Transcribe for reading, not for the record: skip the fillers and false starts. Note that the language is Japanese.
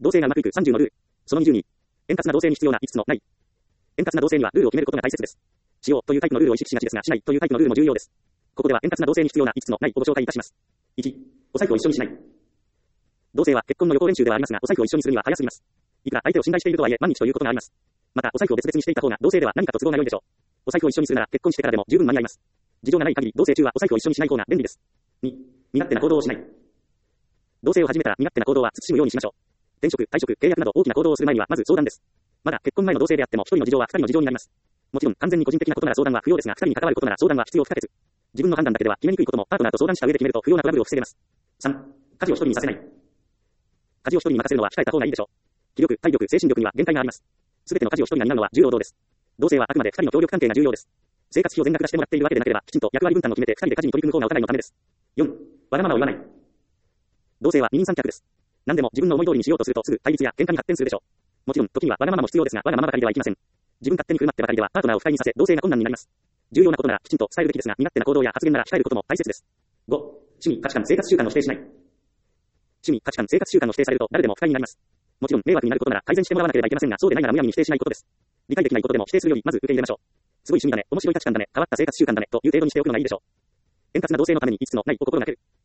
同性がうまくいく30のルール。その20に、円滑な同性に必要な5つのない。円滑な同性にはルールを決めることが大切です。しようというタイプのルールを意識しがちですが、しないというタイプのルールも重要です。ここでは円滑な同性に必要な5つのないをご紹介いたします。1、お財布を一緒にしない。同性は結婚の予行練習ではありますが、お財布を一緒にするには早すぎます。いくら相手を信頼しているとはいえ、万日ということがあります。また、お財布を別々にしていた方が、同性では何かと都合が良いでしょう。お財布を一緒にするなら、結婚してからでも十分間に合います。事情がない限り、同性中はお財布を一緒にしない方が便利です。2、身勝手な行動をしない。同棲を始めたら身勝手な行動は慎むようにしましょう。転職、退職、契約など大きな行動をする前にはまず相談です。まだ結婚前の同棲であっても一人の事情は二人の事情になります。もちろん完全に個人的なことなら相談は不要ですが、二人に関わることなら相談は必要不可欠。自分の判断だけでは決めにくいこともパートナーと相談した上で決めると不要なトラブルを防げます。3、家事を一人にさせない。家事を一人に任せるのは控えた方がいいでしょう。気力、体力、精神力には限界があります。すべての家事を一人が担うのは重労働です。同棲はあくまで二人の協力関係が重要です。生活費を全額出してもらっているわけでなければ、きちんと役割分担を決めて二人で家事に取り組む方がお互いのためです。4、わがままを言わない。同棲は二人三脚です。何でも自分の思い通りにしようとするとすぐ対立や喧嘩に発展するでしょう。もちろん時にはわがままも必要ですが、わがままばかりではいきません。自分勝手に振る舞ってばかりではパートナーを不快にさせ、同棲が困難になります。重要なことならきちんと伝えるべきですが、身勝手な行動や発言なら控えることも大切です。5、趣味、価値観、生活習慣を否定しない。趣味、価値観、生活習慣を否定されると誰でも不快になります。もちろん迷惑になることなら改善してもらわなければいけませんが、そうでないならむやみに否定しないことです。理解できないことでも否定するよりまず受け入れましょう。すごい趣味だね、面白い価値観だね、変わった生活習慣だねという程度にしておくのがいいでしょう。円滑な同棲のために5つのないを心がける。